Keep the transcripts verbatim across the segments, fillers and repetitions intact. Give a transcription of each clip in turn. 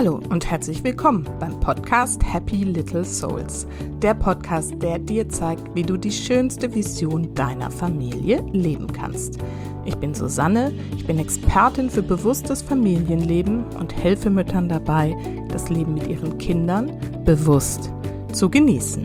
Hallo und herzlich willkommen beim Podcast Happy Little Souls. Der Podcast, der dir zeigt, wie du die schönste Vision deiner Familie leben kannst. Ich bin Susanne, ich bin Expertin für bewusstes Familienleben und helfe Müttern dabei, das Leben mit ihren Kindern bewusst zu genießen.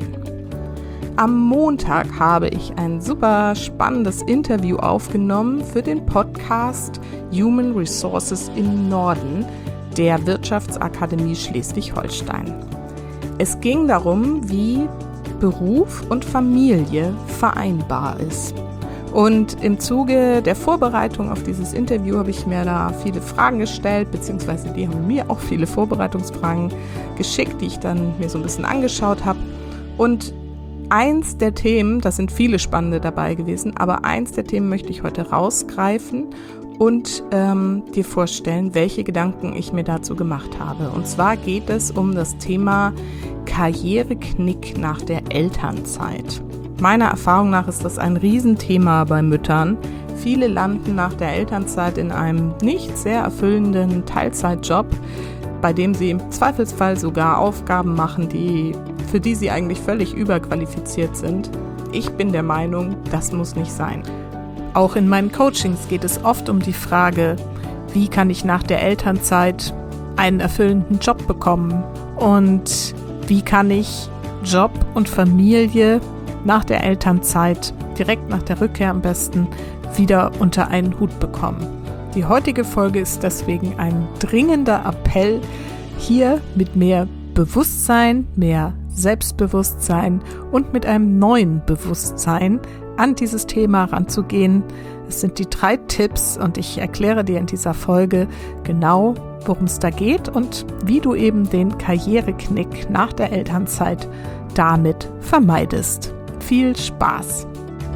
Am Montag habe ich ein super spannendes Interview aufgenommen für den Podcast Human Resources im Norden der Wirtschaftsakademie Schleswig-Holstein. Es ging darum, wie Beruf und Familie vereinbar ist. Und im Zuge der Vorbereitung auf dieses Interview habe ich mir da viele Fragen gestellt, beziehungsweise die haben mir auch viele Vorbereitungsfragen geschickt, die ich dann mir so ein bisschen angeschaut habe. Und eins der Themen, das sind viele spannende dabei gewesen, aber eins der Themen möchte ich heute rausgreifen und ähm, dir vorstellen, welche Gedanken ich mir dazu gemacht habe. Und zwar geht es um das Thema Karriereknick nach der Elternzeit. Meiner Erfahrung nach ist das ein Riesenthema bei Müttern. Viele landen nach der Elternzeit in einem nicht sehr erfüllenden Teilzeitjob, bei dem sie im Zweifelsfall sogar Aufgaben machen, die, für die sie eigentlich völlig überqualifiziert sind. Ich bin der Meinung, das muss nicht sein. Auch in meinen Coachings geht es oft um die Frage, wie kann ich nach der Elternzeit einen erfüllenden Job bekommen und wie kann ich Job und Familie nach der Elternzeit, direkt nach der Rückkehr am besten, wieder unter einen Hut bekommen. Die heutige Folge ist deswegen ein dringender Appell, hier mit mehr Bewusstsein, mehr Selbstbewusstsein und mit einem neuen Bewusstsein an dieses Thema ranzugehen. Es sind die drei Tipps und ich erkläre dir in dieser Folge genau, worum es da geht und wie du eben den Karriereknick nach der Elternzeit damit vermeidest. Viel Spaß!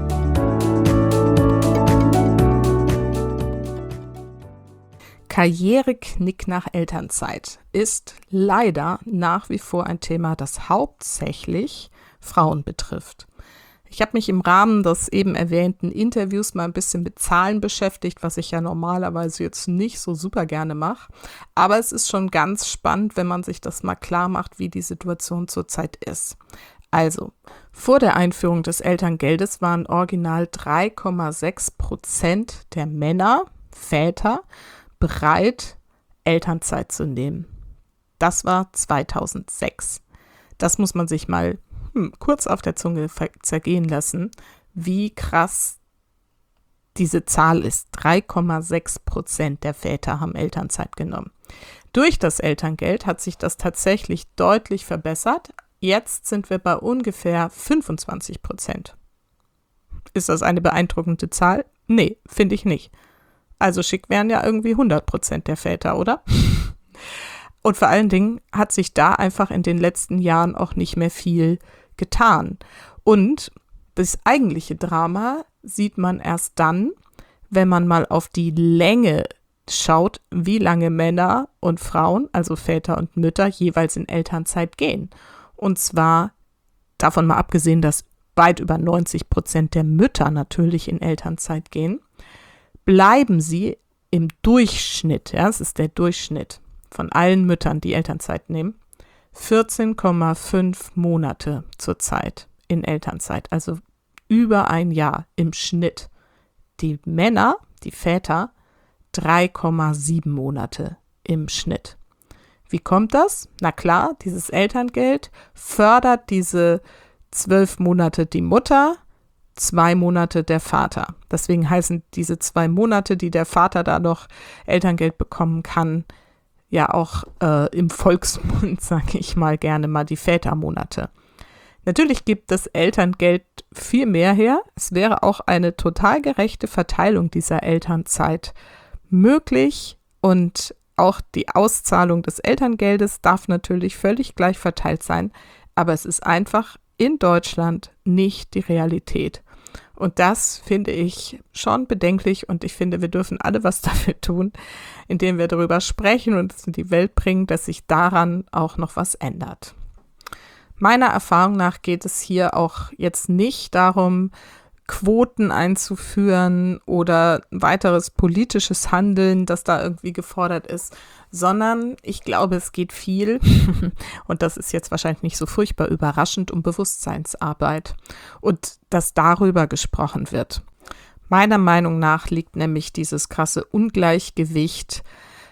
Karriereknick nach Elternzeit ist leider nach wie vor ein Thema, das hauptsächlich Frauen betrifft. Ich habe mich im Rahmen des eben erwähnten Interviews mal ein bisschen mit Zahlen beschäftigt, was ich ja normalerweise jetzt nicht so super gerne mache. Aber es ist schon ganz spannend, wenn man sich das mal klar macht, wie die Situation zurzeit ist. Also, vor der Einführung des Elterngeldes waren original drei Komma sechs Prozent der Männer, Väter, bereit, Elternzeit zu nehmen. Das war zweitausendsechs. Das muss man sich mal hm, kurz auf der Zunge zergehen lassen, wie krass diese Zahl ist. drei Komma sechs Prozent der Väter haben Elternzeit genommen. Durch das Elterngeld hat sich das tatsächlich deutlich verbessert. Jetzt sind wir bei ungefähr fünfundzwanzig Prozent. Ist das eine beeindruckende Zahl? Nee, finde ich nicht. Also schick wären ja irgendwie hundert Prozent der Väter, oder? Und vor allen Dingen hat sich da einfach in den letzten Jahren auch nicht mehr viel getan. Und das eigentliche Drama sieht man erst dann, wenn man mal auf die Länge schaut, wie lange Männer und Frauen, also Väter und Mütter, jeweils in Elternzeit gehen. Und zwar davon mal abgesehen, dass weit über neunzig Prozent der Mütter natürlich in Elternzeit gehen, bleiben sie im Durchschnitt, ja, das ist der Durchschnitt von allen Müttern, die Elternzeit nehmen, vierzehn Komma fünf Monate zurzeit in Elternzeit, also über ein Jahr im Schnitt. Die Männer, die Väter, drei Komma sieben Monate im Schnitt. Wie kommt das? Na klar, dieses Elterngeld fördert diese zwölf Monate die Mutter, zwei Monate der Vater. Deswegen heißen diese zwei Monate, die der Vater da noch Elterngeld bekommen kann, ja auch äh, im Volksmund, sage ich mal gerne mal, die Vätermonate. Natürlich gibt das Elterngeld viel mehr her. Es wäre auch eine total gerechte Verteilung dieser Elternzeit möglich und auch die Auszahlung des Elterngeldes darf natürlich völlig gleich verteilt sein, aber es ist einfach in Deutschland nicht die Realität. Und das finde ich schon bedenklich und ich finde, wir dürfen alle was dafür tun, indem wir darüber sprechen und es in die Welt bringen, dass sich daran auch noch was ändert. Meiner Erfahrung nach geht es hier auch jetzt nicht darum, Quoten einzuführen oder weiteres politisches Handeln, das da irgendwie gefordert ist, sondern ich glaube, es geht viel, und das ist jetzt wahrscheinlich nicht so furchtbar überraschend, um Bewusstseinsarbeit und dass darüber gesprochen wird. Meiner Meinung nach liegt nämlich dieses krasse Ungleichgewicht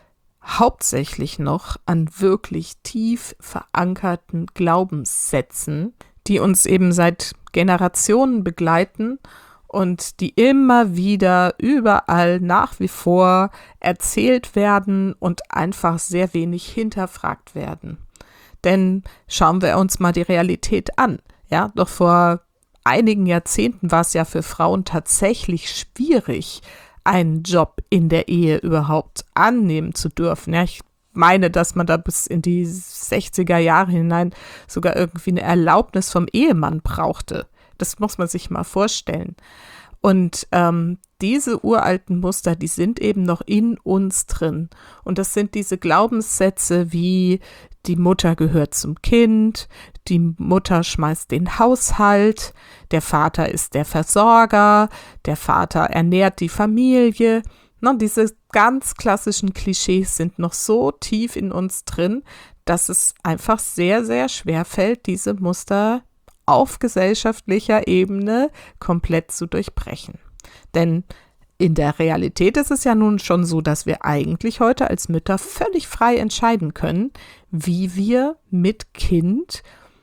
hauptsächlich noch an wirklich tief verankerten Glaubenssätzen, die uns eben seit Generationen begleiten und die immer wieder überall nach wie vor erzählt werden und einfach sehr wenig hinterfragt werden. Denn schauen wir uns mal die Realität an. Ja, doch vor einigen Jahrzehnten war es ja für Frauen tatsächlich schwierig, einen Job in der Ehe überhaupt annehmen zu dürfen. Ja, ich meine, dass man da bis in die sechziger Jahre hinein sogar irgendwie eine Erlaubnis vom Ehemann brauchte. Das muss man sich mal vorstellen. Und ähm, diese uralten Muster, die sind eben noch in uns drin. Und das sind diese Glaubenssätze wie: die Mutter gehört zum Kind, die Mutter schmeißt den Haushalt, der Vater ist der Versorger, der Vater ernährt die Familie. Na, diese ganz klassischen Klischees sind noch so tief in uns drin, dass es einfach sehr, sehr schwer fällt, diese Muster auf gesellschaftlicher Ebene komplett zu durchbrechen. Denn in der Realität ist es ja nun schon so, dass wir eigentlich heute als Mütter völlig frei entscheiden können, wie wir mit Kind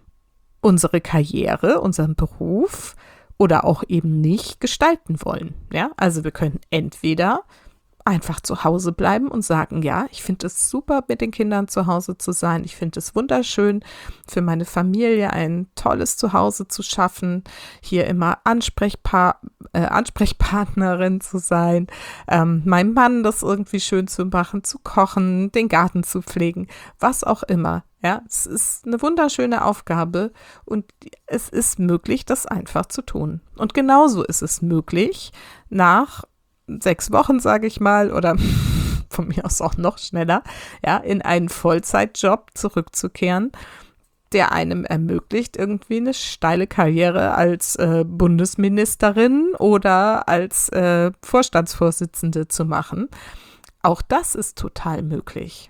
unsere Karriere, unseren Beruf oder auch eben nicht gestalten wollen. Ja, also wir können entweder einfach zu Hause bleiben und sagen, ja, ich finde es super, mit den Kindern zu Hause zu sein. Ich finde es wunderschön, für meine Familie ein tolles Zuhause zu schaffen, hier immer Ansprechpa- äh, Ansprechpartnerin zu sein, ähm, meinem Mann das irgendwie schön zu machen, zu kochen, den Garten zu pflegen, was auch immer. Ja, es ist eine wunderschöne Aufgabe und es ist möglich, das einfach zu tun. Und genauso ist es möglich, nach sechs Wochen, sage ich mal, oder von mir aus auch noch schneller, ja, in einen Vollzeitjob zurückzukehren, der einem ermöglicht, irgendwie eine steile Karriere als äh, Bundesministerin oder als äh, Vorstandsvorsitzende zu machen. Auch das ist total möglich.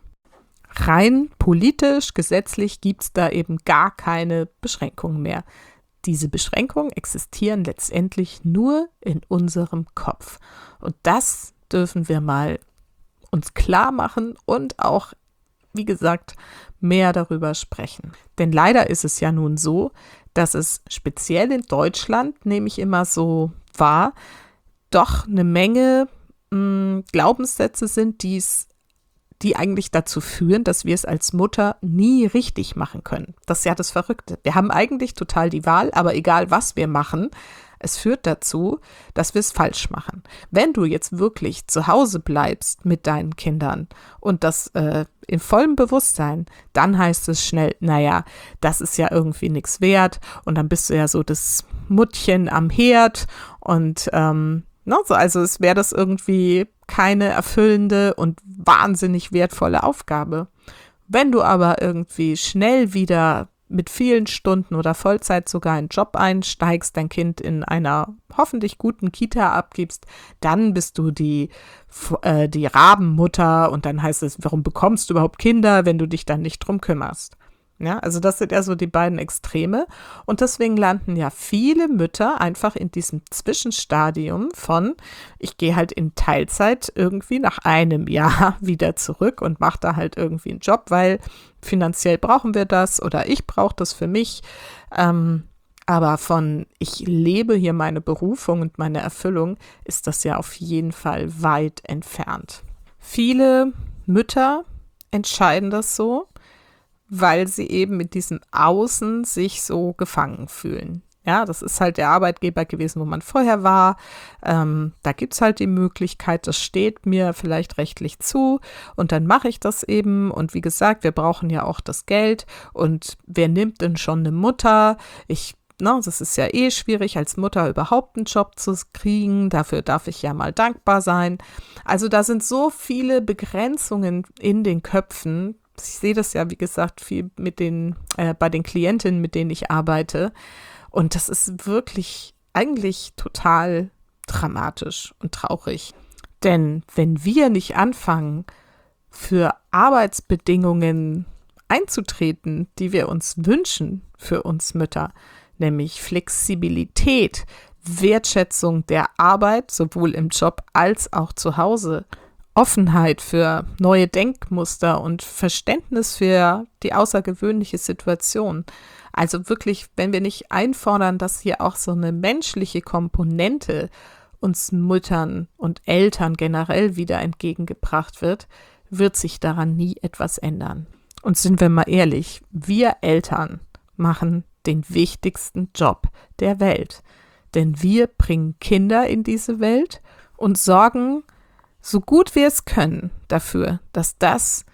Rein politisch, gesetzlich gibt es da eben gar keine Beschränkungen mehr. Diese Beschränkungen existieren letztendlich nur in unserem Kopf. Und das dürfen wir mal uns klar machen und auch, wie gesagt, mehr darüber sprechen. Denn leider ist es ja nun so, dass es speziell in Deutschland, nehme ich immer so wahr, doch eine Menge mh, Glaubenssätze sind, die es die eigentlich dazu führen, dass wir es als Mutter nie richtig machen können. Das ist ja das Verrückte. Wir haben eigentlich total die Wahl, aber egal was wir machen, es führt dazu, dass wir es falsch machen. Wenn du jetzt wirklich zu Hause bleibst mit deinen Kindern und das äh, in vollem Bewusstsein, dann heißt es schnell, naja, das ist ja irgendwie nichts wert und dann bist du ja so das Muttchen am Herd und ähm, no, so, also es wäre das irgendwie keine erfüllende und wahnsinnig wertvolle Aufgabe. Wenn du aber irgendwie schnell wieder mit vielen Stunden oder Vollzeit sogar in einen Job einsteigst, dein Kind in einer hoffentlich guten Kita abgibst, dann bist du die, äh, die Rabenmutter und dann heißt es, warum bekommst du überhaupt Kinder, wenn du dich dann nicht drum kümmerst? Ja, also das sind ja so die beiden Extreme und deswegen landen ja viele Mütter einfach in diesem Zwischenstadium von, ich gehe halt in Teilzeit irgendwie nach einem Jahr wieder zurück und mache da halt irgendwie einen Job, weil finanziell brauchen wir das oder ich brauche das für mich, ähm, aber von ich lebe hier meine Berufung und meine Erfüllung ist das ja auf jeden Fall weit entfernt. Viele Mütter entscheiden das so, weil sie eben mit diesem Außen sich so gefangen fühlen. Ja, das ist halt der Arbeitgeber gewesen, wo man vorher war. Ähm, da gibt es halt die Möglichkeit, das steht mir vielleicht rechtlich zu und dann mache ich das eben. Und wie gesagt, wir brauchen ja auch das Geld und wer nimmt denn schon eine Mutter? Ich No, das ist ja eh schwierig, als Mutter überhaupt einen Job zu kriegen. Dafür darf ich ja mal dankbar sein. Also da sind so viele Begrenzungen in den Köpfen. Ich sehe das ja, wie gesagt, viel mit den, äh, bei den Klientinnen, mit denen ich arbeite. Und das ist wirklich eigentlich total dramatisch und traurig. Denn wenn wir nicht anfangen, für Arbeitsbedingungen einzutreten, die wir uns wünschen für uns Mütter, nämlich Flexibilität, Wertschätzung der Arbeit, sowohl im Job als auch zu Hause, Offenheit für neue Denkmuster und Verständnis für die außergewöhnliche Situation. Also wirklich, wenn wir nicht einfordern, dass hier auch so eine menschliche Komponente uns Müttern und Eltern generell wieder entgegengebracht wird, wird sich daran nie etwas ändern. Und sind wir mal ehrlich, wir Eltern machen den wichtigsten Job der Welt. Denn wir bringen Kinder in diese Welt und sorgen, so gut wir es können, dafür, dass das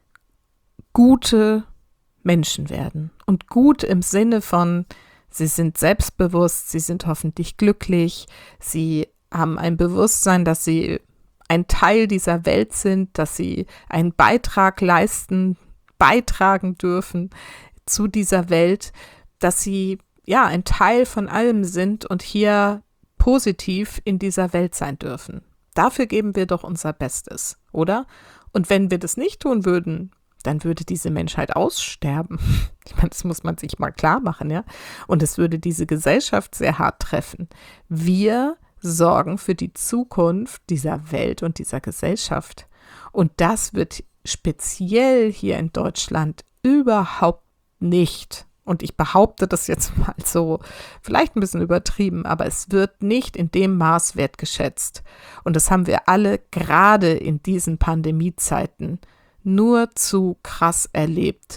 gute Menschen werden. Und gut im Sinne von, sie sind selbstbewusst, sie sind hoffentlich glücklich, sie haben ein Bewusstsein, dass sie ein Teil dieser Welt sind, dass sie einen Beitrag leisten, beitragen dürfen zu dieser Welt, dass sie ja ein Teil von allem sind und hier positiv in dieser Welt sein dürfen. Dafür geben wir doch unser Bestes, oder? Und wenn wir das nicht tun würden, dann würde diese Menschheit aussterben. Ich meine, das muss man sich mal klar machen, ja? Und es würde diese Gesellschaft sehr hart treffen. Wir sorgen für die Zukunft dieser Welt und dieser Gesellschaft. Und das wird speziell hier in Deutschland überhaupt nicht, und ich behaupte das jetzt mal so, vielleicht ein bisschen übertrieben, aber es wird nicht in dem Maß wertgeschätzt. Und das haben wir alle gerade in diesen Pandemiezeiten nur zu krass erlebt,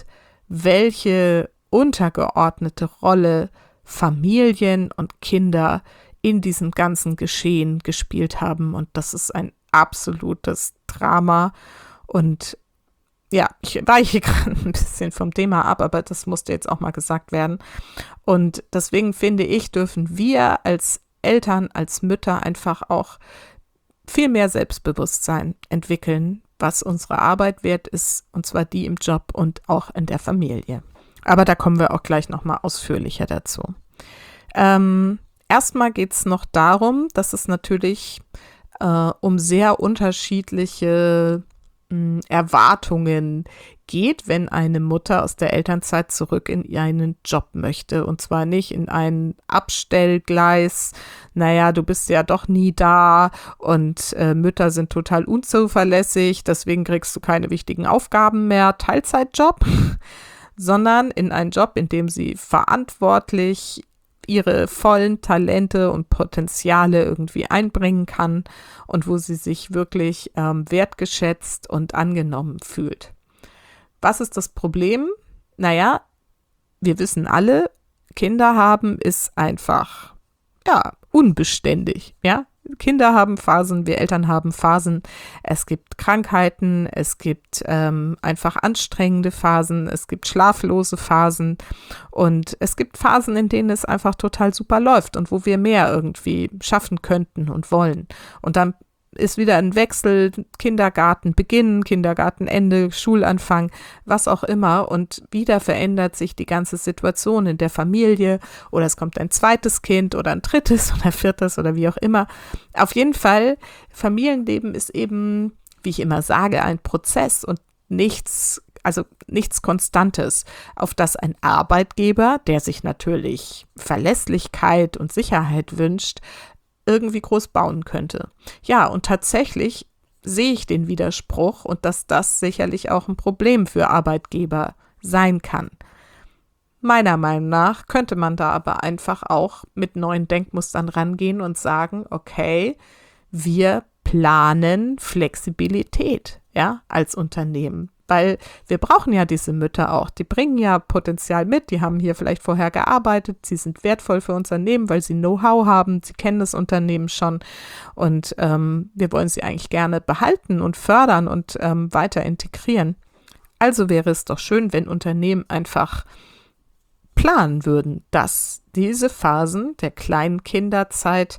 welche untergeordnete Rolle Familien und Kinder in diesem ganzen Geschehen gespielt haben. Und das ist ein absolutes Drama. Und ja, ich weiche gerade ein bisschen vom Thema ab, aber das musste jetzt auch mal gesagt werden. Und deswegen finde ich, dürfen wir als Eltern, als Mütter einfach auch viel mehr Selbstbewusstsein entwickeln, was unsere Arbeit wert ist, und zwar die im Job und auch in der Familie. Aber da kommen wir auch gleich nochmal ausführlicher dazu. Ähm, erstmal geht es noch darum, dass es natürlich äh, um sehr unterschiedliche mh, Erwartungen geht, wenn eine Mutter aus der Elternzeit zurück in einen Job möchte. Und zwar nicht in ein Abstellgleis, naja, du bist ja doch nie da und äh, Mütter sind total unzuverlässig, deswegen kriegst du keine wichtigen Aufgaben mehr, Teilzeitjob, sondern in einen Job, in dem sie verantwortlich ihre vollen Talente und Potenziale irgendwie einbringen kann und wo sie sich wirklich ähm, wertgeschätzt und angenommen fühlt. Was ist das Problem? Naja, wir wissen alle, Kinder haben ist einfach, ja, unbeständig, ja. Kinder haben Phasen, wir Eltern haben Phasen. Es gibt Krankheiten, es gibt ähm, einfach anstrengende Phasen, es gibt schlaflose Phasen und es gibt Phasen, in denen es einfach total super läuft und wo wir mehr irgendwie schaffen könnten und wollen. Und dann ist wieder ein Wechsel, Kindergarten Beginn, Kindergartenende, Schulanfang, was auch immer, und wieder verändert sich die ganze Situation in der Familie oder es kommt ein zweites Kind oder ein drittes oder viertes oder wie auch immer. Auf jeden Fall, Familienleben ist eben, wie ich immer sage, ein Prozess und nichts, also nichts Konstantes, auf das ein Arbeitgeber, der sich natürlich Verlässlichkeit und Sicherheit wünscht, irgendwie groß bauen könnte. Ja, und tatsächlich sehe ich den Widerspruch und dass das sicherlich auch ein Problem für Arbeitgeber sein kann. Meiner Meinung nach könnte man da aber einfach auch mit neuen Denkmustern rangehen und sagen, okay, wir planen Flexibilität, ja, als Unternehmen. Weil wir brauchen ja diese Mütter auch, die bringen ja Potenzial mit, die haben hier vielleicht vorher gearbeitet, sie sind wertvoll für Unternehmen, weil sie Know-how haben, sie kennen das Unternehmen schon und ähm, wir wollen sie eigentlich gerne behalten und fördern und ähm, weiter integrieren. Also wäre es doch schön, wenn Unternehmen einfach planen würden, dass diese Phasen der kleinen Kinderzeit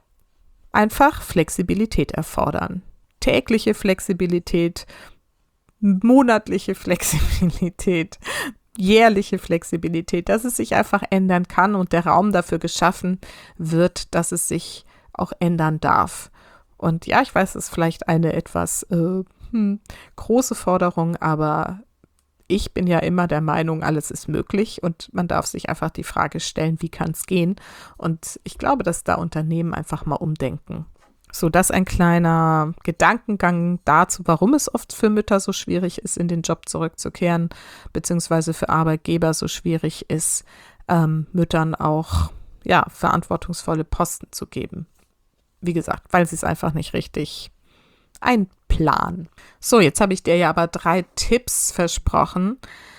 einfach Flexibilität erfordern. Tägliche Flexibilität, monatliche Flexibilität, jährliche Flexibilität, dass es sich einfach ändern kann und der Raum dafür geschaffen wird, dass es sich auch ändern darf. Und ja, ich weiß, es ist vielleicht eine etwas äh, hm, große Forderung, aber ich bin ja immer der Meinung, alles ist möglich und man darf sich einfach die Frage stellen, wie kann es gehen? Und ich glaube, dass da Unternehmen einfach mal umdenken. So, das ein kleiner Gedankengang dazu, warum es oft für Mütter so schwierig ist, in den Job zurückzukehren, beziehungsweise für Arbeitgeber so schwierig ist, ähm, Müttern auch ja, verantwortungsvolle Posten zu geben. Wie gesagt, weil sie es einfach nicht richtig einplanen. So, jetzt habe ich dir ja aber drei Tipps versprochen,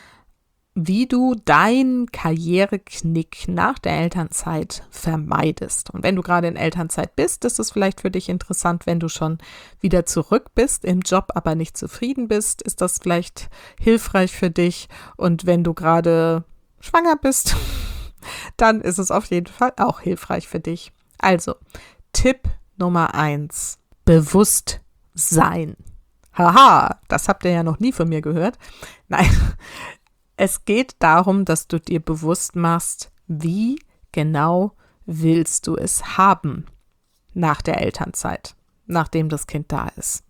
wie du deinen Karriereknick nach der Elternzeit vermeidest. Und wenn du gerade in Elternzeit bist, ist es vielleicht für dich interessant, wenn du schon wieder zurück bist im Job, aber nicht zufrieden bist, ist das vielleicht hilfreich für dich. Und wenn du gerade schwanger bist, dann ist es auf jeden Fall auch hilfreich für dich. Also, Tipp Nummer eins, Bewusstsein. Haha, das habt ihr ja noch nie von mir gehört. Nein, es geht darum, dass du dir bewusst machst, wie genau willst du es haben nach der Elternzeit, nachdem das Kind da ist.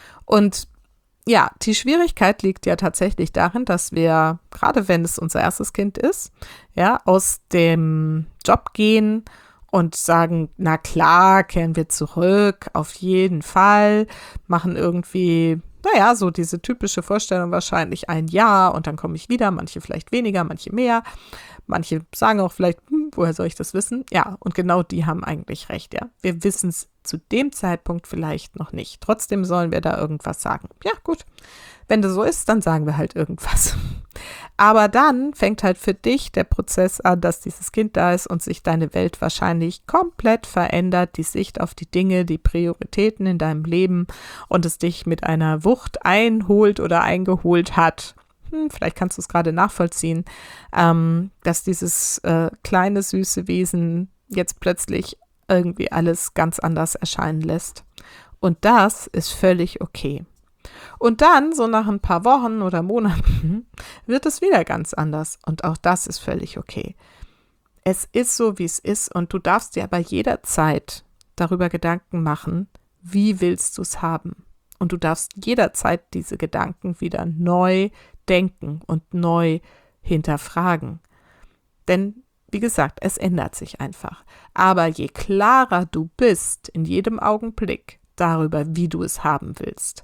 Und ja, die Schwierigkeit liegt ja tatsächlich darin, dass wir, gerade wenn es unser erstes Kind ist, ja, aus dem Job gehen und sagen, na klar, kehren wir zurück, auf jeden Fall, machen irgendwie, naja, so diese typische Vorstellung wahrscheinlich ein Jahr und dann komme ich wieder, manche vielleicht weniger, manche mehr, manche sagen auch vielleicht, hm, woher soll ich das wissen? Ja, und genau die haben eigentlich recht, ja. Wir wissen es zu dem Zeitpunkt vielleicht noch nicht. Trotzdem sollen wir da irgendwas sagen. Ja, gut. Wenn das so ist, dann sagen wir halt irgendwas. Aber dann fängt halt für dich der Prozess an, dass dieses Kind da ist und sich deine Welt wahrscheinlich komplett verändert, die Sicht auf die Dinge, die Prioritäten in deinem Leben und es dich mit einer Wucht einholt oder eingeholt hat. Hm, vielleicht kannst du es gerade nachvollziehen, ähm, dass dieses äh, kleine, süße Wesen jetzt plötzlich irgendwie alles ganz anders erscheinen lässt. Und das ist völlig okay. Und dann, so nach ein paar Wochen oder Monaten, wird es wieder ganz anders. Und auch das ist völlig okay. Es ist so, wie es ist. Und du darfst dir aber jederzeit darüber Gedanken machen, wie willst du es haben. Und du darfst jederzeit diese Gedanken wieder neu denken und neu hinterfragen. Denn, wie gesagt, es ändert sich einfach. Aber je klarer du bist in jedem Augenblick darüber, wie du es haben willst,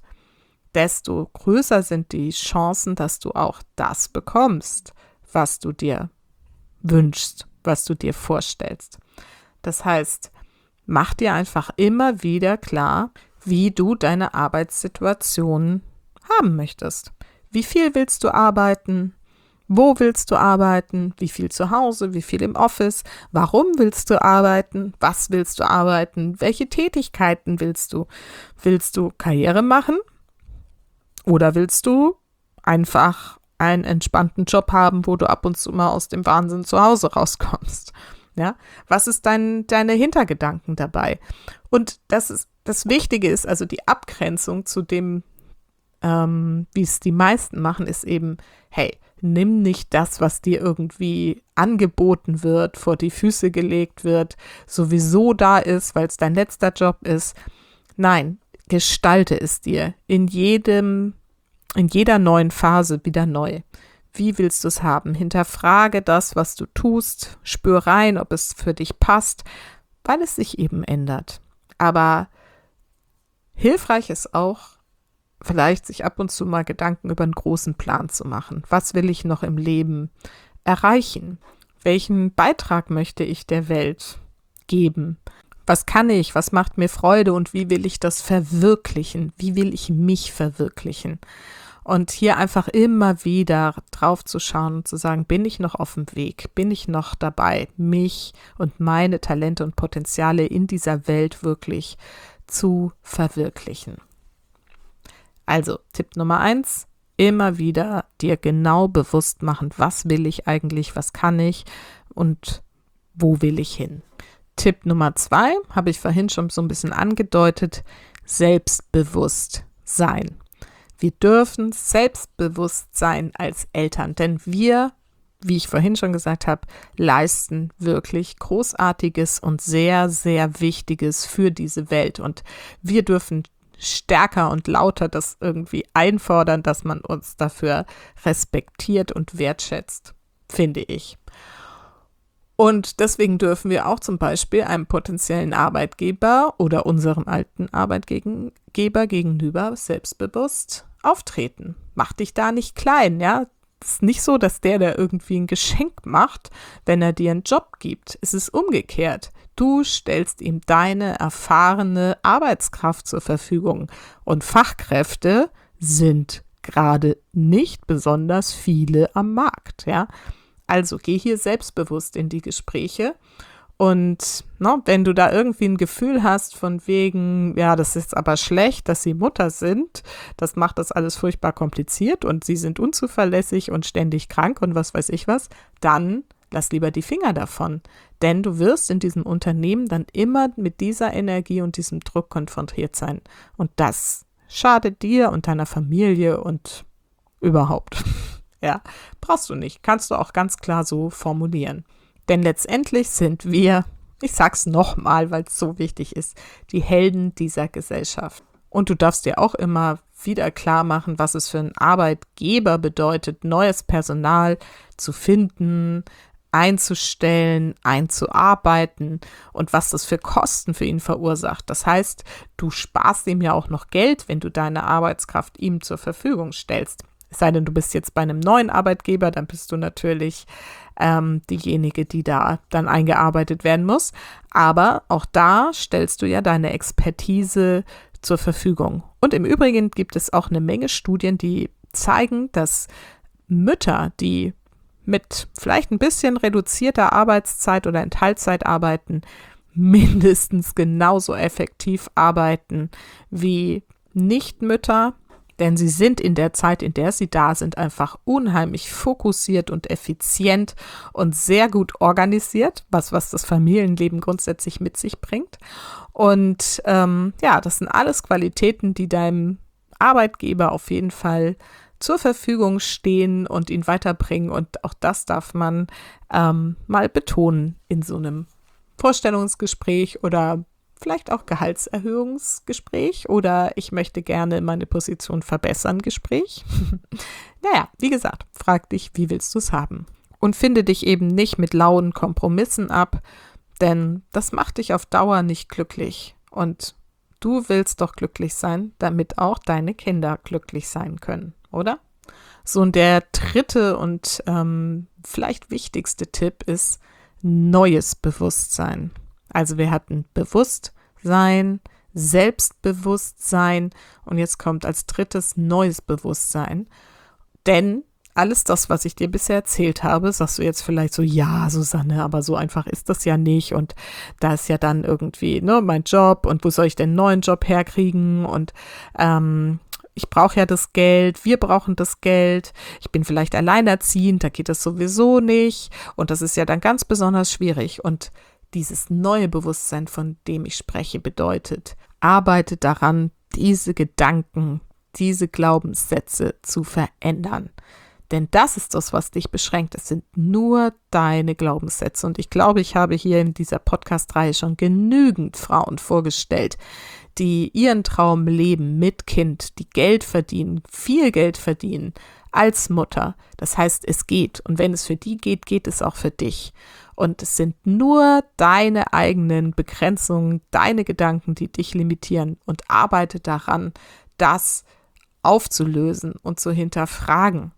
desto größer sind die Chancen, dass du auch das bekommst, was du dir wünschst, was du dir vorstellst. Das heißt, mach dir einfach immer wieder klar, wie du deine Arbeitssituation haben möchtest. Wie viel willst du arbeiten? Wo willst du arbeiten? Wie viel zu Hause? Wie viel im Office? Warum willst du arbeiten? Was willst du arbeiten? Welche Tätigkeiten willst du? Willst du Karriere machen? Oder willst du einfach einen entspannten Job haben, wo du ab und zu mal aus dem Wahnsinn zu Hause rauskommst? Ja? Was ist dein, deine Hintergedanken dabei? Und das ist, das Wichtige ist, also die Abgrenzung zu dem, ähm, wie es die meisten machen, ist eben, hey, nimm nicht das, was dir irgendwie angeboten wird, vor die Füße gelegt wird, sowieso da ist, weil es dein letzter Job ist. Nein, gestalte es dir in jedem, in jeder neuen Phase wieder neu. Wie willst du es haben? Hinterfrage das, was du tust, spür rein, ob es für dich passt, weil es sich eben ändert. Aber hilfreich ist auch, vielleicht sich ab und zu mal Gedanken über einen großen Plan zu machen. Was will ich noch im Leben erreichen? Welchen Beitrag möchte ich der Welt geben? Was kann ich? Was macht mir Freude? Und wie will ich das verwirklichen? Wie will ich mich verwirklichen? Und hier einfach immer wieder drauf zu schauen und zu sagen, bin ich noch auf dem Weg? Bin ich noch dabei, mich und meine Talente und Potenziale in dieser Welt wirklich zu verwirklichen? Also, Tipp Nummer eins, immer wieder dir genau bewusst machen, was will ich eigentlich, was kann ich und wo will ich hin. Tipp Nummer zwei, habe ich vorhin schon so ein bisschen angedeutet, selbstbewusst sein. Wir dürfen selbstbewusst sein als Eltern, denn wir wie ich vorhin schon gesagt habe, leisten wirklich Großartiges und sehr, sehr Wichtiges für diese Welt. Und wir dürfen stärker und lauter das irgendwie einfordern, dass man uns dafür respektiert und wertschätzt, finde ich. Und deswegen dürfen wir auch zum Beispiel einem potenziellen Arbeitgeber oder unserem alten Arbeitgeber gegenüber selbstbewusst auftreten. Mach dich da nicht klein, ja. Es ist nicht so, dass der da irgendwie ein Geschenk macht, wenn er dir einen Job gibt. Es ist umgekehrt. Du stellst ihm deine erfahrene Arbeitskraft zur Verfügung. Und Fachkräfte sind gerade nicht besonders viele am Markt, ja. Also geh hier selbstbewusst in die Gespräche und ne, wenn du da irgendwie ein Gefühl hast von wegen, ja, das ist aber schlecht, dass sie Mutter sind, das macht das alles furchtbar kompliziert und sie sind unzuverlässig und ständig krank und was weiß ich was, dann lass lieber die Finger davon. Denn du wirst in diesem Unternehmen dann immer mit dieser Energie und diesem Druck konfrontiert sein. Und das schadet dir und deiner Familie und überhaupt. Ja, brauchst du nicht. Kannst du auch ganz klar so formulieren. Denn letztendlich sind wir, ich sag's nochmal, weil es so wichtig ist, die Helden dieser Gesellschaft. Und du darfst dir auch immer wieder klar machen, was es für einen Arbeitgeber bedeutet, neues Personal zu finden, einzustellen, einzuarbeiten und was das für Kosten für ihn verursacht. Das heißt, du sparst ihm ja auch noch Geld, wenn du deine Arbeitskraft ihm zur Verfügung stellst. Es sei denn, du bist jetzt bei einem neuen Arbeitgeber, dann bist du natürlich ähm, diejenige, die da dann eingearbeitet werden muss. Aber auch da stellst du ja deine Expertise zur Verfügung. Und im Übrigen gibt es auch eine Menge Studien, die zeigen, dass Mütter, die mit vielleicht ein bisschen reduzierter Arbeitszeit oder in Teilzeit arbeiten, mindestens genauso effektiv arbeiten wie Nichtmütter. Denn sie sind in der Zeit, in der sie da sind, einfach unheimlich fokussiert und effizient und sehr gut organisiert, was, was das Familienleben grundsätzlich mit sich bringt. Und ähm, ja, das sind alles Qualitäten, die deinem Arbeitgeber auf jeden Fall zur Verfügung stehen und ihn weiterbringen. Und auch das darf man ähm, mal betonen in so einem Vorstellungsgespräch oder vielleicht auch Gehaltserhöhungsgespräch oder ich möchte gerne meine Position verbessern Gespräch. Naja, wie gesagt, frag dich, wie willst du es haben? Und finde dich eben nicht mit lauen Kompromissen ab, denn das macht dich auf Dauer nicht glücklich. Und du willst doch glücklich sein, damit auch deine Kinder glücklich sein können, oder? So, und der dritte und ähm, vielleicht wichtigste Tipp ist neues Bewusstsein. Also wir hatten Bewusstsein, Selbstbewusstsein und jetzt kommt als drittes neues Bewusstsein. Denn alles das, was ich dir bisher erzählt habe, sagst du jetzt vielleicht so, ja, Susanne, aber so einfach ist das ja nicht und da ist ja dann irgendwie ne, mein Job und wo soll ich denn einen neuen Job herkriegen und ähm, ich brauche ja das Geld, wir brauchen das Geld, ich bin vielleicht alleinerziehend, da geht das sowieso nicht und das ist ja dann ganz besonders schwierig und dieses neue Bewusstsein, von dem ich spreche, bedeutet, arbeite daran, diese Gedanken, diese Glaubenssätze zu verändern. Denn das ist das, was dich beschränkt. Es sind nur deine Glaubenssätze. Und ich glaube, ich habe hier in dieser Podcast-Reihe schon genügend Frauen vorgestellt, die ihren Traum leben mit Kind, die Geld verdienen, viel Geld verdienen als Mutter. Das heißt, es geht. Und wenn es für die geht, geht es auch für dich. Und es sind nur deine eigenen Begrenzungen, deine Gedanken, die dich limitieren. Und arbeite daran, das aufzulösen und zu hinterfragen.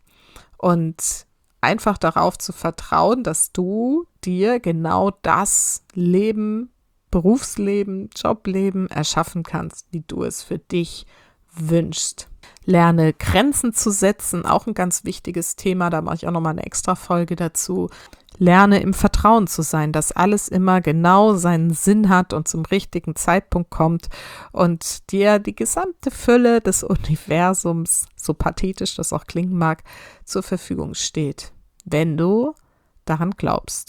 Und einfach darauf zu vertrauen, dass du dir genau das Leben, Berufsleben, Jobleben erschaffen kannst, wie du es für dich wünschst. Lerne Grenzen zu setzen, auch ein ganz wichtiges Thema, da mache ich auch nochmal eine extra Folge dazu. Lerne im Vertrauen zu sein, dass alles immer genau seinen Sinn hat und zum richtigen Zeitpunkt kommt und dir die gesamte Fülle des Universums, so pathetisch das auch klingen mag, zur Verfügung steht, wenn du daran glaubst.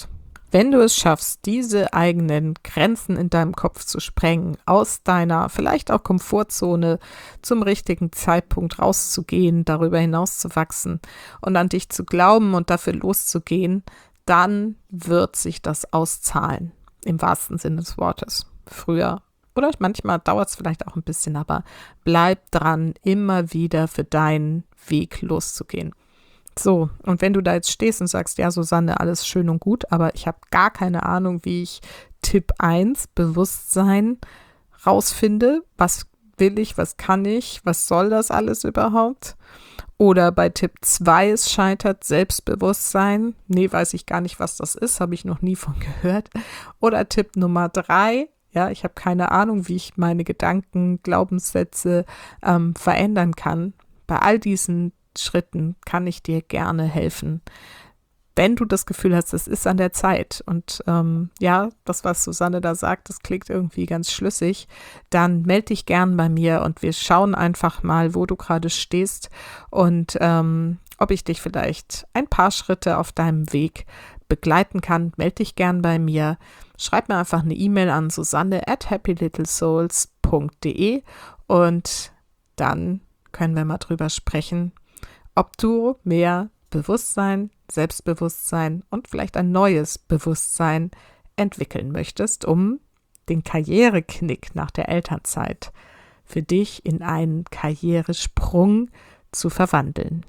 Wenn du es schaffst, diese eigenen Grenzen in deinem Kopf zu sprengen, aus deiner vielleicht auch Komfortzone zum richtigen Zeitpunkt rauszugehen, darüber hinaus zu wachsen und an dich zu glauben und dafür loszugehen, dann wird sich das auszahlen, im wahrsten Sinne des Wortes. Früher oder manchmal dauert es vielleicht auch ein bisschen, aber bleib dran, immer wieder für deinen Weg loszugehen. So, und wenn du da jetzt stehst und sagst, ja, Susanne, alles schön und gut, aber ich habe gar keine Ahnung, wie ich Tipp eins, Bewusstsein, rausfinde, was will ich, was kann ich, was soll das alles überhaupt? Oder bei Tipp zwei, es scheitert, Selbstbewusstsein, nee, weiß ich gar nicht, was das ist, habe ich noch nie von gehört. Oder Tipp Nummer drei, ja, ich habe keine Ahnung, wie ich meine Gedanken, Glaubenssätze ähm, verändern kann. Bei all diesen Schritten kann ich dir gerne helfen. Wenn du das Gefühl hast, es ist an der Zeit und ähm, ja, das, was Susanne da sagt, das klingt irgendwie ganz schlüssig, dann melde dich gern bei mir und wir schauen einfach mal, wo du gerade stehst und ähm, ob ich dich vielleicht ein paar Schritte auf deinem Weg begleiten kann. Melde dich gern bei mir. Schreib mir einfach eine E-Mail an susanne at happy little souls punkt de und dann können wir mal drüber sprechen, ob du mehr Bewusstsein, Selbstbewusstsein und vielleicht ein neues Bewusstsein entwickeln möchtest, um den Karriereknick nach der Elternzeit für dich in einen Karrieresprung zu verwandeln.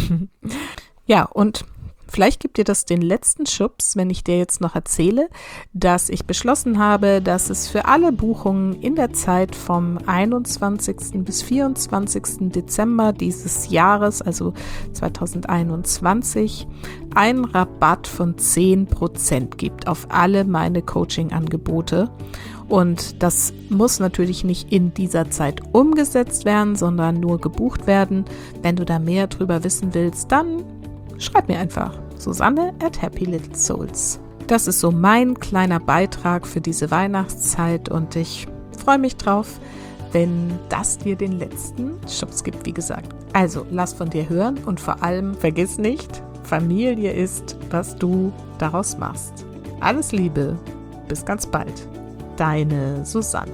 Ja, und vielleicht gibt dir das den letzten Schubs, wenn ich dir jetzt noch erzähle, dass ich beschlossen habe, dass es für alle Buchungen in der Zeit vom einundzwanzigsten bis vierundzwanzigsten Dezember dieses Jahres, also zweitausendeinundzwanzig, einen Rabatt von zehn Prozent gibt auf alle meine Coaching-Angebote. Und das muss natürlich nicht in dieser Zeit umgesetzt werden, sondern nur gebucht werden. Wenn du da mehr drüber wissen willst, dann schreib mir einfach Susanne at happy little souls. Das ist so mein kleiner Beitrag für diese Weihnachtszeit und ich freue mich drauf, wenn das dir den letzten Schubs gibt, wie gesagt. Also lass von dir hören und vor allem vergiss nicht, Familie ist, was du daraus machst. Alles Liebe, bis ganz bald. Deine Susanne.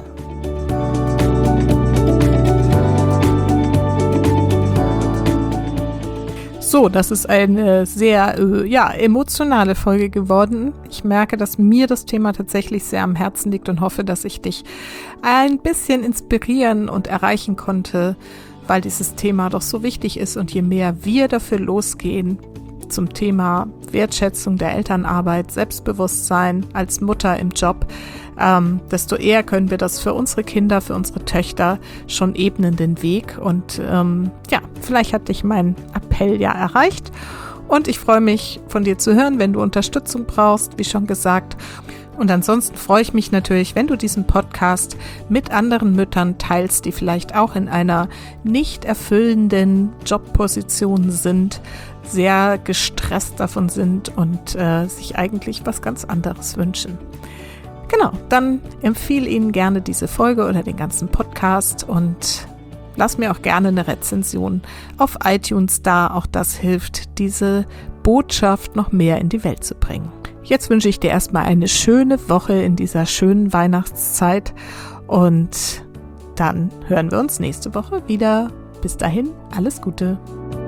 So, das ist eine sehr äh, ja, emotionale Folge geworden. Ich merke, dass mir das Thema tatsächlich sehr am Herzen liegt und hoffe, dass ich dich ein bisschen inspirieren und erreichen konnte, weil dieses Thema doch so wichtig ist. Und je mehr wir dafür losgehen zum Thema Wertschätzung der Elternarbeit, Selbstbewusstsein als Mutter im Job, ähm, desto eher können wir das für unsere Kinder, für unsere Töchter schon ebnen, den Weg. Und ähm, ja, vielleicht hat dich mein Appell ja erreicht. Und ich freue mich, von dir zu hören, wenn du Unterstützung brauchst, wie schon gesagt. Und ansonsten freue ich mich natürlich, wenn du diesen Podcast mit anderen Müttern teilst, die vielleicht auch in einer nicht erfüllenden Jobposition sind, sehr gestresst davon sind und äh, sich eigentlich was ganz anderes wünschen. Genau, dann empfehle Ihnen gerne diese Folge oder den ganzen Podcast und lass mir auch gerne eine Rezension auf iTunes da. Auch das hilft, diese Botschaft noch mehr in die Welt zu bringen. Jetzt wünsche ich dir erstmal eine schöne Woche in dieser schönen Weihnachtszeit und dann hören wir uns nächste Woche wieder. Bis dahin, alles Gute.